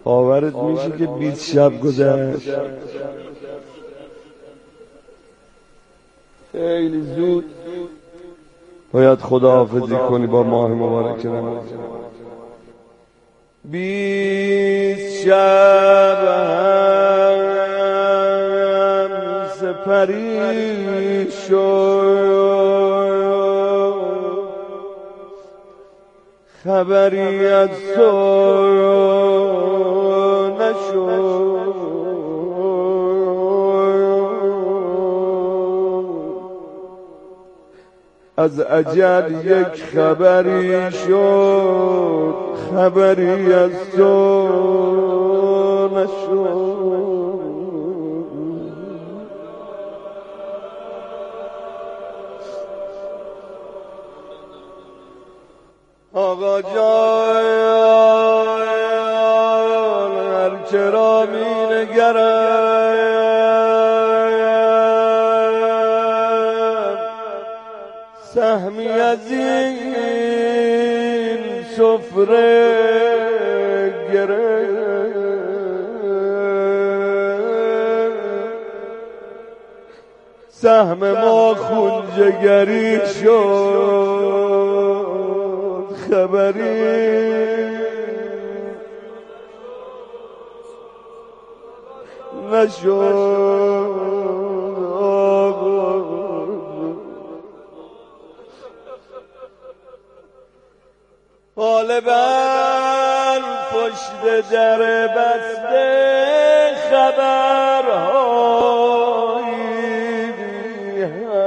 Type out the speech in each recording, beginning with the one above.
باورت میشه که 20 شب گذشت؟ خیلی زود باید خداحافظی کنی با ماه مبارک رمضان. 20 شب هم سپری شد، خبری از تو نشد. از اجل یک خبری شد، خبری از تو نشد. آقا جان هرچه را می نگرم، سهمی از این سفره گرفت، سهم ما خونجگری شد، خبری نشد. غالباً پشت در بسته خبرهایی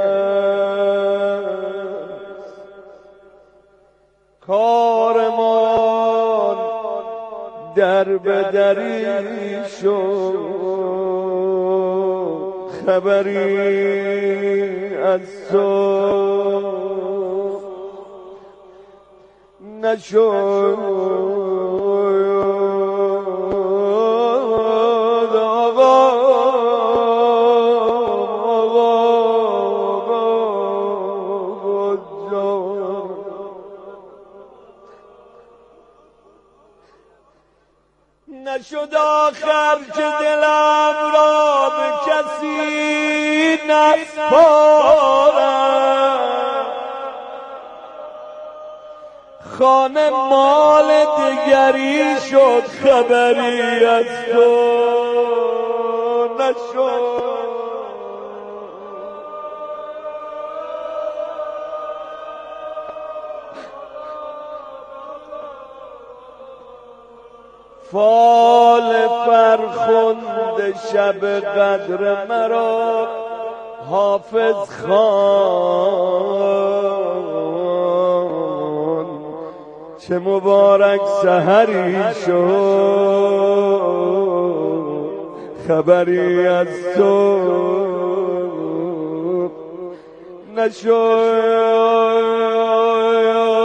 هست، کارمان در به دری شد، خبری از تو نشد. نشد آخر که دلم را به کسی نسپارم، خانه مال دگری شد، خبری از تو نشد. فال فرخنده شب قدر مرا حافظ خان، چه مبارک سحری شد، خبری از تو نشد.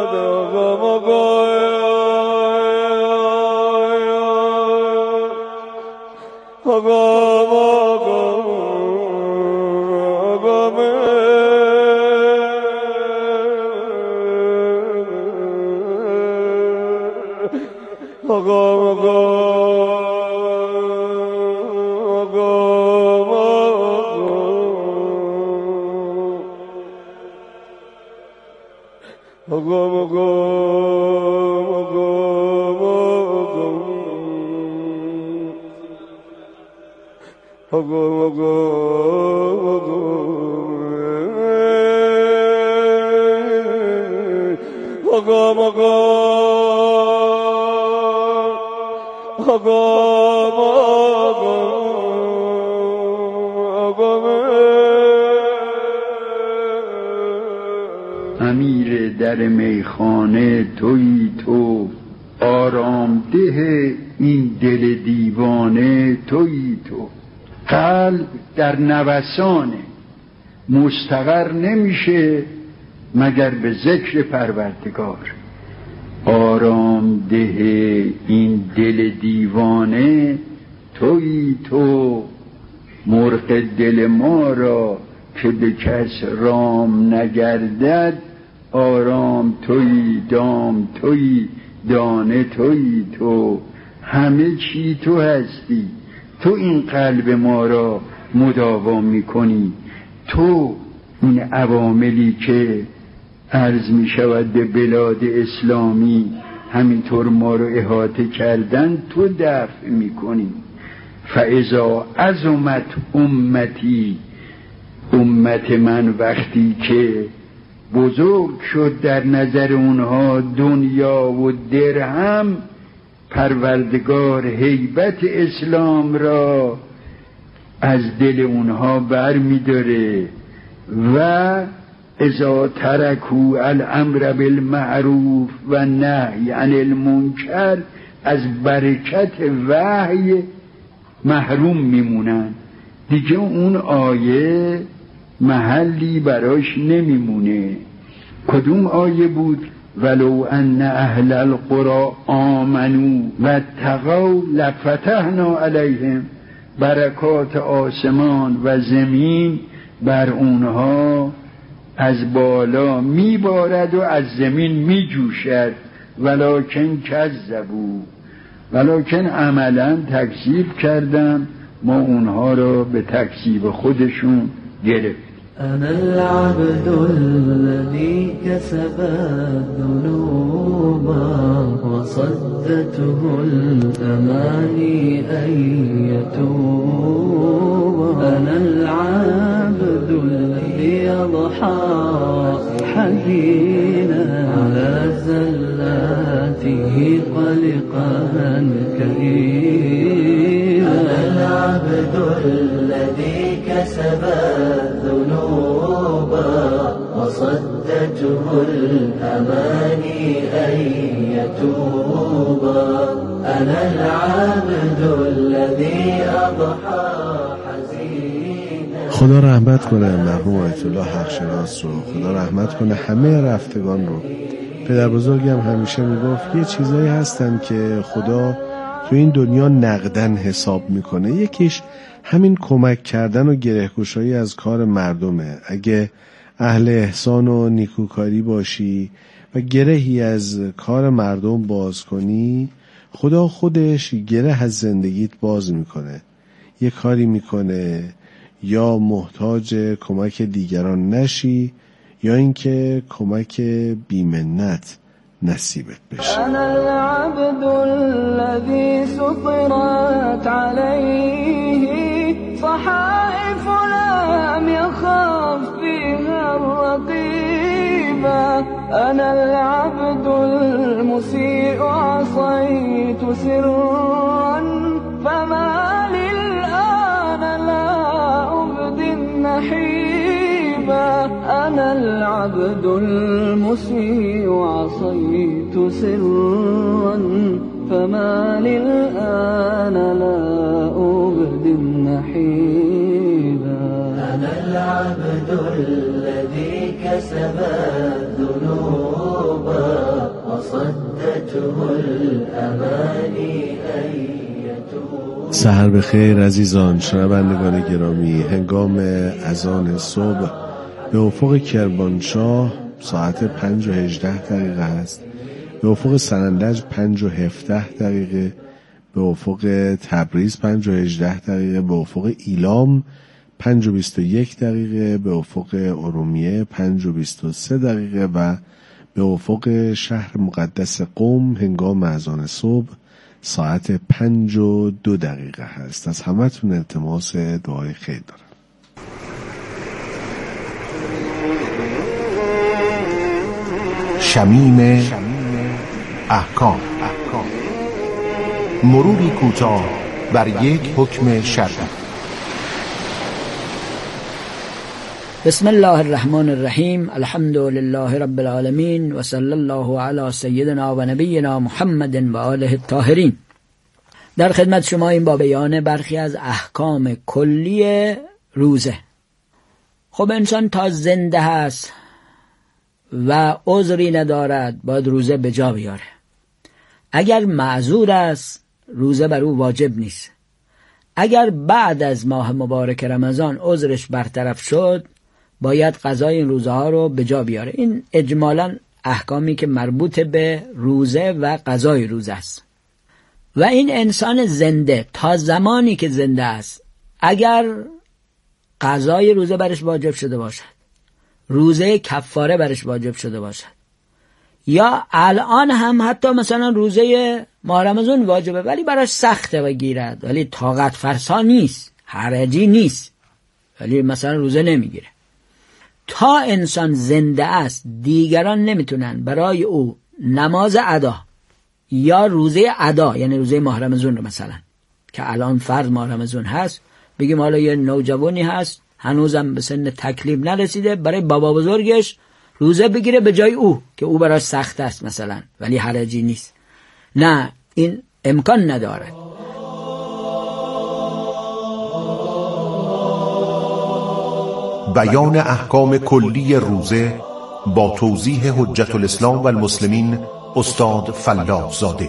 امیر در میخانه تویی تو، آرامده این دل دیوانه تویی تو. قلب در نوسانه، مستقر نمیشه مگر به ذکر پروردگار. آرامده این دل دیوانه تویی تو، مرغ دل ما را که به کس رام نگردد. آرام تویی، دام تویی، دانه تویی تو، همه چی تو هستی، تو این قلب ما را مداوا میکنی، تو این عواملی که عرض می شود به بلاد اسلامی همینطور ما رو احاطه کردن تو دفع میکنی. فاذا عظمت امتی، امت من وقتی که بزرگ شد در نظر اونها دنیا و درهم، پروردگار هیبت اسلام را از دل اونها بر می داره و اذا ترکوا الامر بالمعروف و نهی عن المنکر، از برکت وحی محروم میمونن. دیگه اون آیه محلی براش نمیمونه. کدوم آیه بود؟ ولو ان اهل القرى آمنوا واتقوا لفتحنا علیهم، برکات آسمان و زمین بر اونها از بالا میبارد و از زمین میجوشد. ولکن کذبوا، ولکن عملا تکذیب کردن، ما اونها را به تکذیب خودشون گرفت. أنا العبد الذي كسب الذنوب وصدته الأماني أن يتوب. أنا العبد الذي يضحى حزينا على زلاته قلقا كئيبا. أنا العبد الذي كسب الذنوب وصدته الأماني أن يتوب. أنا العبد الذي أضحى حزينا. خدا رحمت کنه مرحوم آیت الله حقشناس رو، خدا رحمت کنه همه رفتگان رو. پدر بزرگم همیشه میگفت یه چیزایی هستن که خدا تو این دنیا نقدن حساب میکنه. یکیش همین کمک کردن و گره‌گشایی از کار مردمه. اگه اهل احسان و نیکوکاری باشی و گرهی از کار مردم باز کنی، خدا خودش گره از زندگیت باز میکنه. یه کاری میکنه یا محتاج کمک دیگران نشی یا اینکه کمک بیمنت نصیبت بشه. أنا العبد الذي سطرت عليه صحائف لم يخاف فيها الرقيبا. أنا العبد المسيء عصيت سرا فما للآن لا أبدي النحيبا. أنا العبد المسيء عصيت سرا فما للآن لا أبدي النحيبا. أنا العبد الذي كسب الذنوب وصدته الأماني أن يتوب. سحر بخیر عزیزان، شنوندگان گرامی. هنگام اذان صبح به افق کرمانشاه ساعت 5:18 است، به افق سنندج 5:17، به افق تبریز 5:18، به افق ایلام 5:21، به افق ارومیه 5:23 و به افق شهر مقدس قم هنگام اذان صبح ساعت 5:02 هست. از همتون التماس دعای خیر دارم. شمیم احکام، مروری کوتاه بر یک حکم شرعی. بسم الله الرحمن الرحیم. الحمد لله رب العالمین و صلی الله علی سیدنا و نبینا محمد و آله الطاهرین. در خدمت شما این با بیان برخی از احکام کلی روزه. خب انسان تا زنده هست و عذری ندارد باید روزه به جا بیاره. اگر معذور است روزه بر او واجب نیست. اگر بعد از ماه مبارک رمضان عذرش برطرف شد باید قضای این روزه ها رو به جا بیاره. این اجمالاً احکامی که مربوط به روزه و قضای روزه است. و این انسان زنده تا زمانی که زنده است اگر قضای روزه برش واجب شده باشد، روزه کفاره برش واجب شده باشد، یا الان هم حتی مثلا روزه ماه رمضان واجبه ولی براش سخته بگیرد، ولی طاقت فرسا نیست، حرجی نیست، ولی مثلا روزه نمیگیره، تا انسان زنده است دیگران نمیتونن برای او نماز ادا یا روزه ادا، یعنی روزه ماه رمضان رو مثلا که الان فرض ماه رمضان هست، بگیم حالا یه نوجوانی هست هنوزم به سن تکلیف نرسیده، برای بابا بزرگش روزه بگیره به جای او که او براش سخت است مثلا ولی حرجی نیست، نه، این امکان ندارد. بیان احکام کلی روزه با توضیح حجت الاسلام و المسلمین استاد فلاح زاده.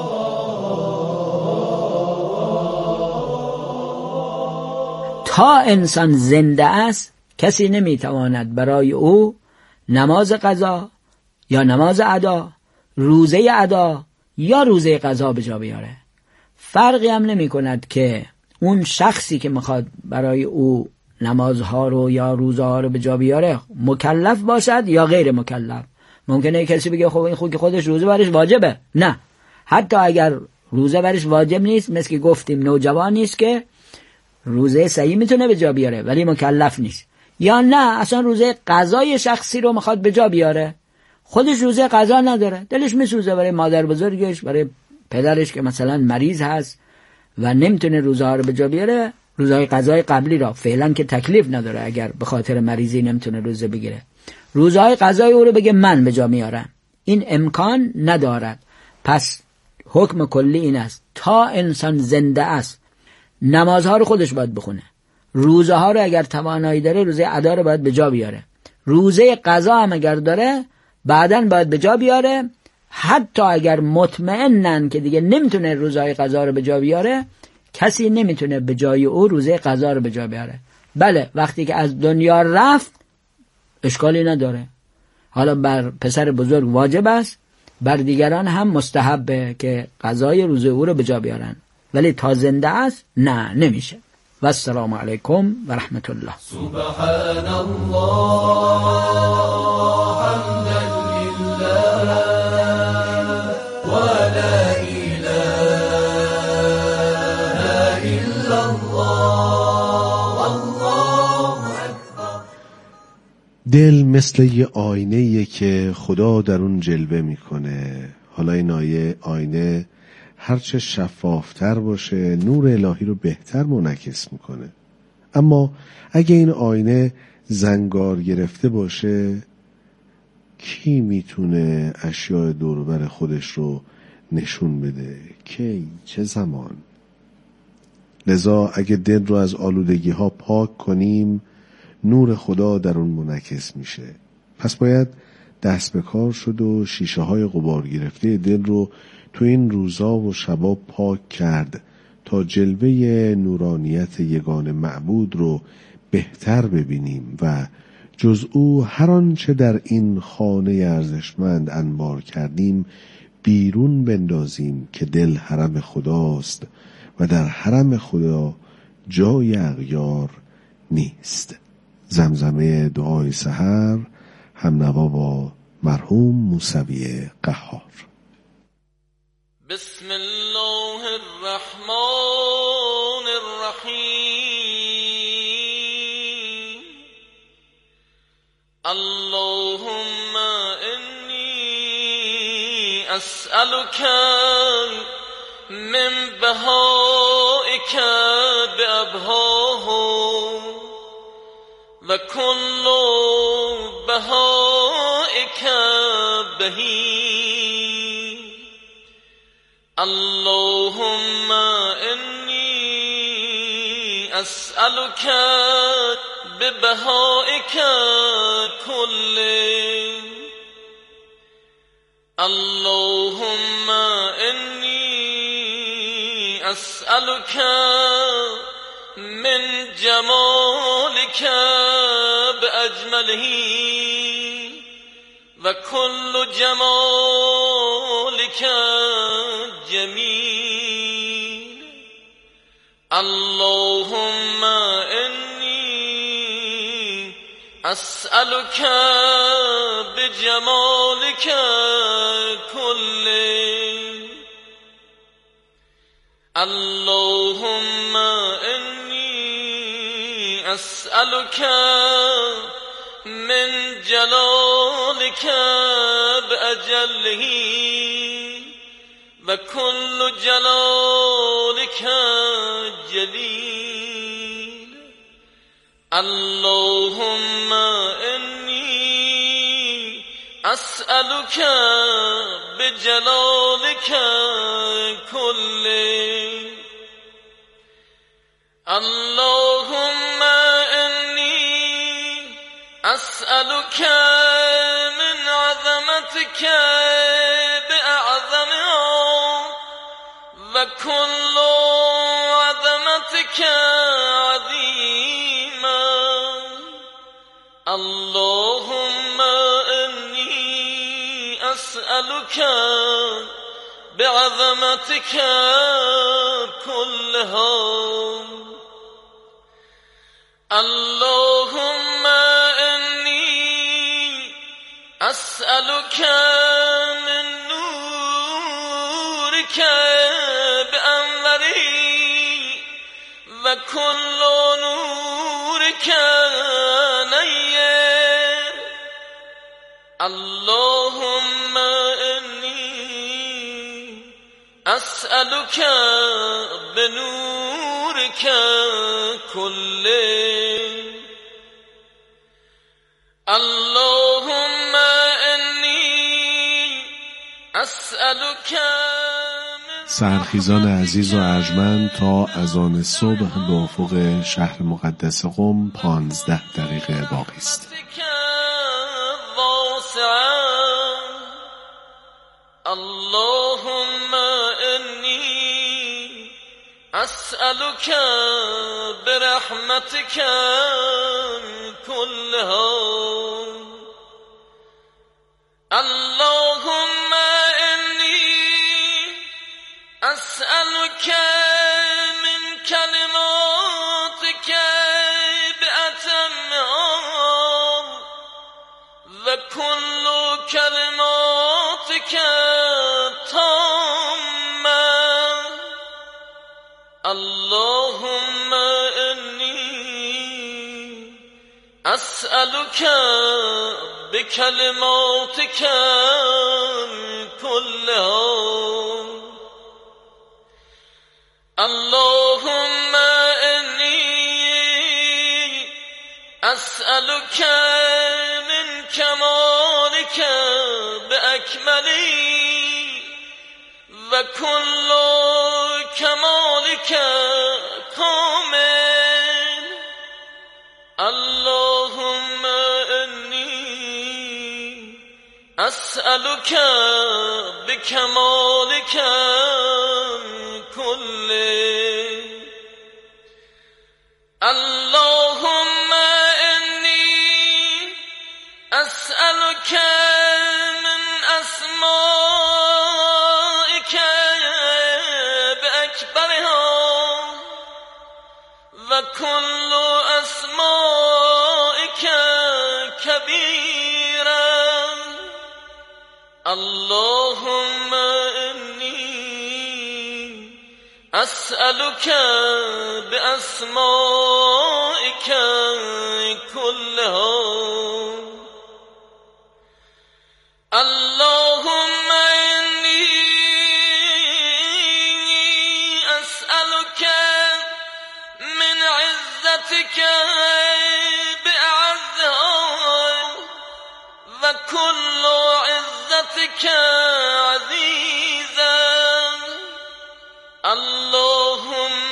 تا انسان زنده است کسی نمیتواند برای او نماز قضا یا نماز ادا، روزه ادا یا روزه قضا به جا بیاره. فرقی هم نمی کند که اون شخصی که میخواد برای او نمازها رو یا روزه ها رو به جا بیاره مکلف باشد یا غیر مکلف. ممکنه کسی بگه خب این خود که خودش روزه برش واجبه، نه، حتی اگر روزه برش واجب نیست، مثل که گفتیم نوجوان نیست که روزه صحیح میتونه به جا بیاره ولی مکلف نیست، یا نه اصلا روزه قضای شخصی رو میخواد به جا بیاره، خودش روزه قضا نداره، دلش میسوزه برای مادر بزرگش، برای پدرش که مثلا مریض هست و نمیتونه روزه ها رو به جا بیاره، روزهای قضای قبلی را فعلا که تکلیف نداره، اگر به خاطر مریضی نمیتونه روزه بگیره، روزهای قضای او رو بگه من به جا میارم، این امکان ندارد. پس حکم کلی این است تا انسان زنده است نمازها رو خودش باید بخونه، روزه ها رو اگر توانایی داره روزه ادا رو باید به جا بیاره، روزه قضا هم اگر داره بعداً باید به جا بیاره، حتی اگر مطمئنن که دیگه نمیتونه روزهای قضا رو به جا بیاره، کسی نمیتونه به جای او روزه قضا رو به جا بیاره. بله، وقتی که از دنیا رفت اشکالی نداره، حالا بر پسر بزرگ واجب است، بر دیگران هم مستحبه که قضای روزه او رو به جا بیارن، ولی تا زنده است نه، نمیشه. و السلام علیکم و رحمت الله. سبحان الله حمدا لله و لا اله الا الله والله اکبر. دل مثل یه آینه‌ایه که خدا در اون جلوه میکنه. حالا این آینه هرچه شفافتر باشه نور الهی رو بهتر منعکس میکنه، اما اگه این آینه زنگار گرفته باشه کی میتونه اشیاء دور و بر خودش رو نشون بده؟ کی؟ چه زمان؟ لذا اگه دل رو از آلودگی ها پاک کنیم نور خدا در اون منعکس میشه. پس باید دست به کار شد و شیشه های غبار گرفته دل رو تو این روزا و شبا پاک کرد تا جلوه نورانیت یگان معبود رو بهتر ببینیم و جز او هر آنچه در این خانه ارزشمند انبار کردیم بیرون بندازیم که دل حرم خداست و در حرم خدا جای اغیار نیست. زمزمه دعای سحر همنوا با مرحوم موسوی قهار. بسم الله الرحمن الرحیم. اللهم انی اسألك من بهائك بأبهاه و کل بهائك بهی. اللهم انی اسألك ببهائك كله. اللهم انی اسألك من جمالك بأجمله و کل جمالك جمیل. اللهم إني أسألك بجمالك كله اللهم إني أسألك من جلالك بأجله وكل جلالك جليل اللهم إني أسألك بجلالك كله اللهم إني أسألك من عظمتك بأعظمها وكل عظمتك عظيما اللهم إني أسألك بعظمتك كلها اللهم إني أسألك من نورك بأنوره وكل نورك نير اللهم إني أسألك بنورك كله اللهم إني أسألك سرخیزان عزیز و ارجمند، تا اذان صبح به افق شهر مقدس قم 15 دقیقه باقی است. اللهم إني أسألك برحمتك كلها اللهم إني أسألك من كلماتك بأتمها وكل كلماتك تامة اللهم إني أسألك بكلماتك كلها اللهم إني أسألك من كمالك بأكمله وكل كمالك كامل اللهم إني أسألك بكمالك كله اللهم إني أسألك من أسمائك بأكبرها وكل أسمائك كبيرا اللهم إني أسألك بأسمائك كلها اللهم إني أسألك من عزتك بأعزها وكل عزتك عزيزا اللهم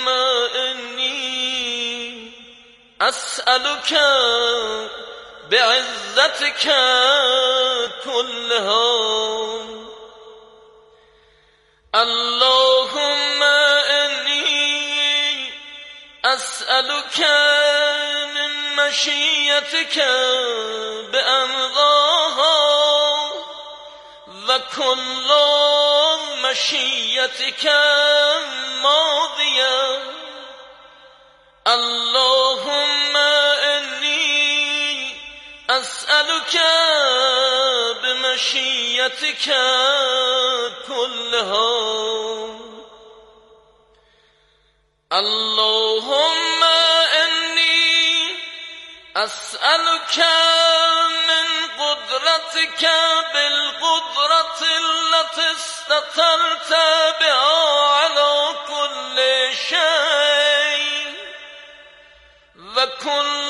إني أسألك بعزتك كلها اللهم إني أسألك من مشيتك بأمضاها وكل مشيتك ماضية اللهم إني أسألك بمشيئتك كلها. اللهم إني أسألك من قدرتك بالقدرة التي استطرت بها على كل شيء، وكل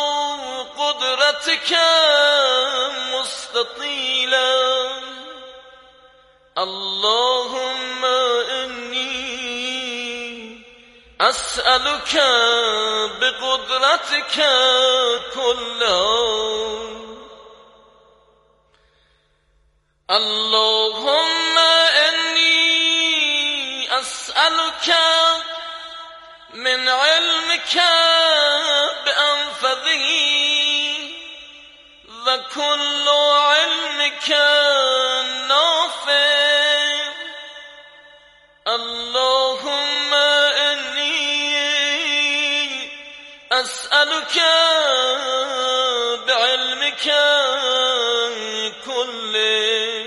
قدرتك مستطيلة. اللهم إني أسألك بقدرتك كلها. اللهم إني أسألك من علمك بأنفذه وكل علمك نافع. اللهم إني أسألك بعلمك كله.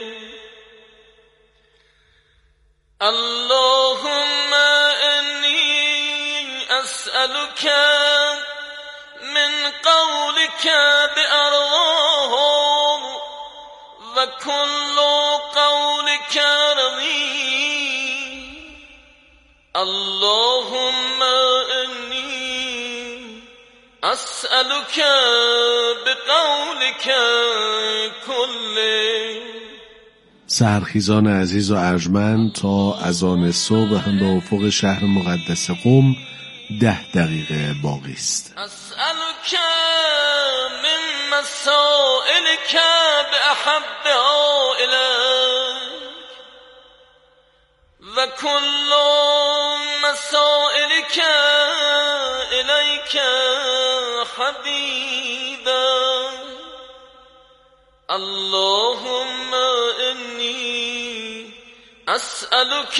اللهم إني أسألك من قولك بأرضاه وكل قولك رضي. اللهم إني أسألك بقولك كله. سحرخیزان عزیز و ارجمند، تا اذان صبح هم به افق شهر مقدس قم 10 دقیقه باقی است. أسألك من مسائلك بأحبها إليك وكل مسائلك إليك حبيبا. اللهم إني أسألك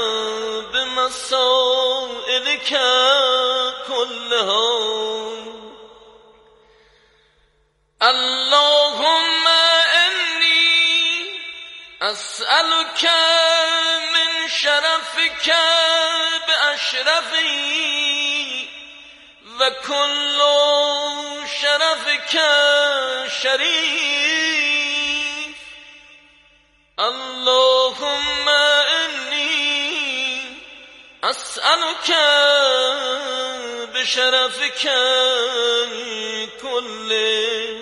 بمسائلك كلها. اللهم إني أسألك من شرفك بأشرفي وكل شرفك شريف. اللهم إني أسألك بشرفك كله.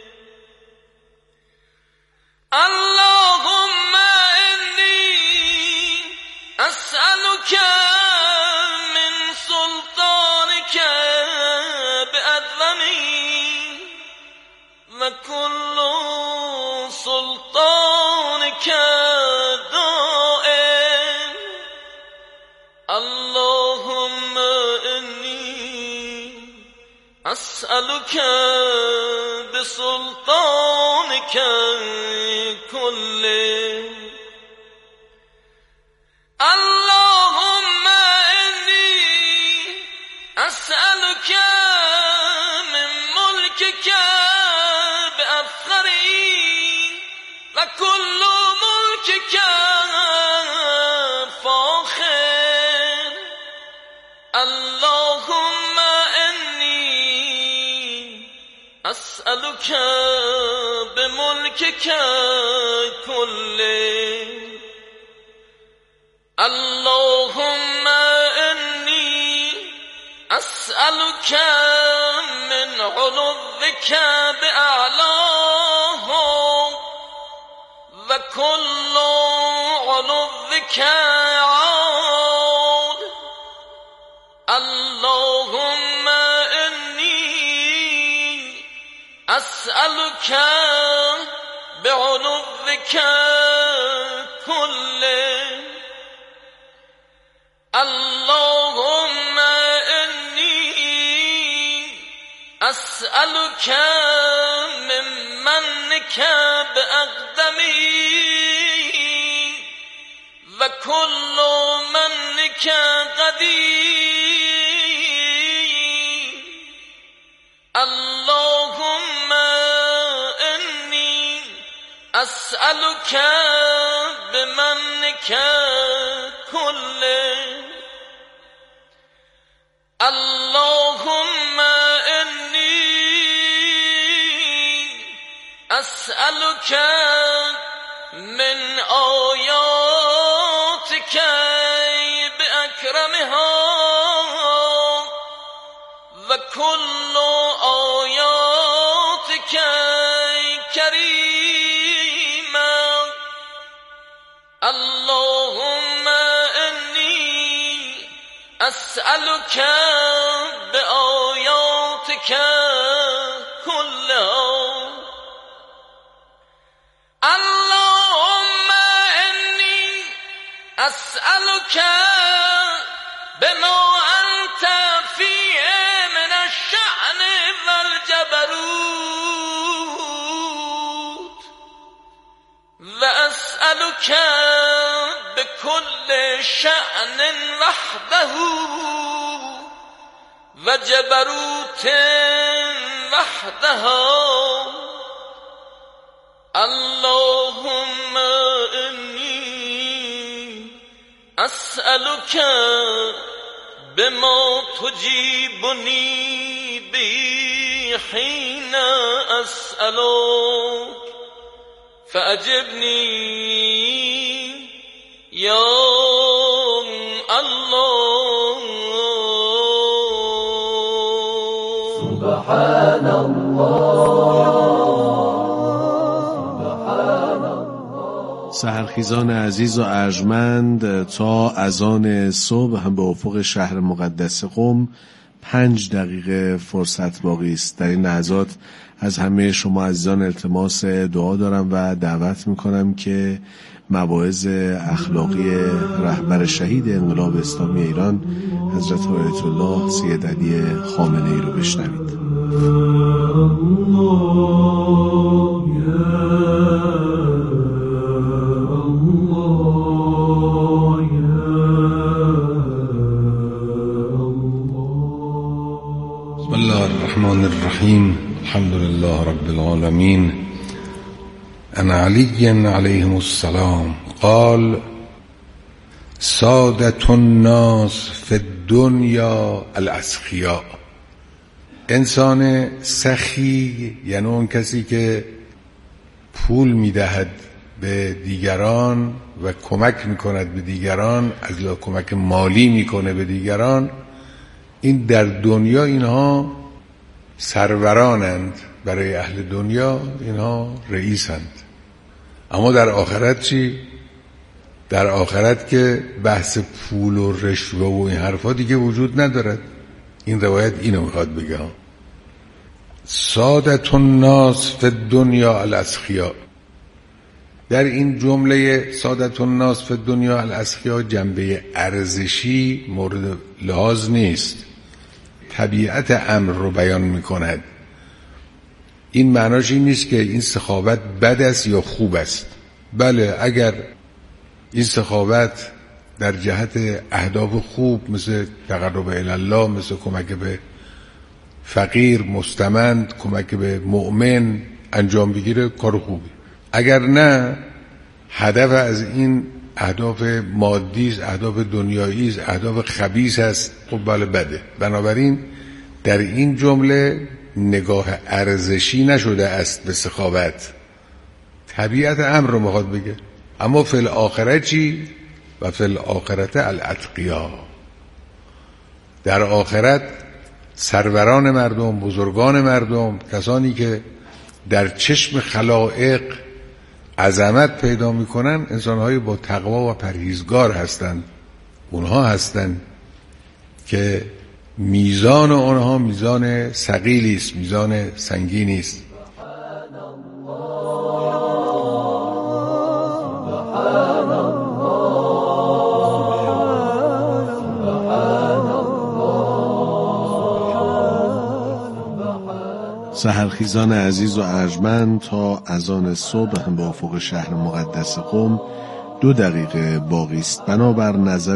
اللهم إني أسألك من سلطانك بأدلني وكل سلطانك دائم. اللهم إني أسألك بسلطانك كله. اللهم إني أسألك من ملكك بأفخري وكل ملكك فاخر. اللهم إني أسألك بملكك كله. اللهم إني أسألك من علوك بأعلاه وكل علوك عال. اللهم إني أسألك بعلوك كله. اللهم إني أسألك من منك بأقدمي وكل منك قديم. اللهم إني أسألك بمنك كله اللهم إني أسألك من آياتك بأكرمها وكل آياتك كريما اللهم إني أسألك بآياتك كلها اللهم إني أسألك بما أنت فيه من الشأن والجبروت وأسألك بكل شأن وحده وجبروت وحدها اللهم إني أسألك بما تجيبني به حين أسألك فأجبني يا الله سبحان الله سحرخیزان عزیز و ارجمند، تا اذان صبح هم به افق شهر مقدس قم 5 دقیقه فرصت باقی است. در این لحظات از همه شما عزیزان التماس دعا دارم و دعوت میکنم که مواعظ اخلاقی رهبر شهید انقلاب اسلامی ایران حضرت آیت الله سید علی خامنه‌ای رو بشنوید. بسم الله الرحمن الرحیم الحمد لله رب العالمین عن علی علیهم السلام قال سادة الناس فی الدنیا الاسخیاء. انسان سخی یعنی اون کسی که پول میدهد به دیگران و کمک میکند به دیگران، از لا کمک مالی میکنه به دیگران، این در دنیا اینها سرورانند، برای اهل دنیا اینها رئیسند. اما در آخرت چی؟ در آخرت که بحث پول و رشوه و این حرفا دیگه وجود ندارد. این روایت اینو میخواد بگه سادة الناس فی الدنیا الاسخیاء. در این جمله سادة الناس فی الدنیا الاسخیاء جنبه ارزشی مورد لحاظ نیست، طبیعت امر رو بیان میکند. این معناش این نیست که این سخاوت بد است یا خوب است. بله، اگر این سخاوت در جهت اهداف خوب مثل تقرب الی الله، مثل کمک به فقیر مستمند، کمک به مؤمن انجام بگیره، کار خوبی. اگر نه، هدف از این اهداف مادی است، اهداف دنیایی است، اهداف خبیث است، خب بله بده. بنابراین در این جمله نگاه ارزشی نشده است به سخاوت، طبیعت امر رو میخواد بگه. اما فی الاخره چی؟ و فی الاخرت الاتقیا. در آخرت سروران مردم، بزرگان مردم، کسانی که در چشم خلائق عظمت پیدا میکنن، انسانهایی با تقوا و پرهیزگار هستند. اونها هستند که میزان اونها میزان ثقیلی است، میزان سنگینی است. سحرخیزان عزیز و ارجمند، تا اذان صبح هم به افق شهر مقدس قم 2 دقیقه باقی است. بنابر نظر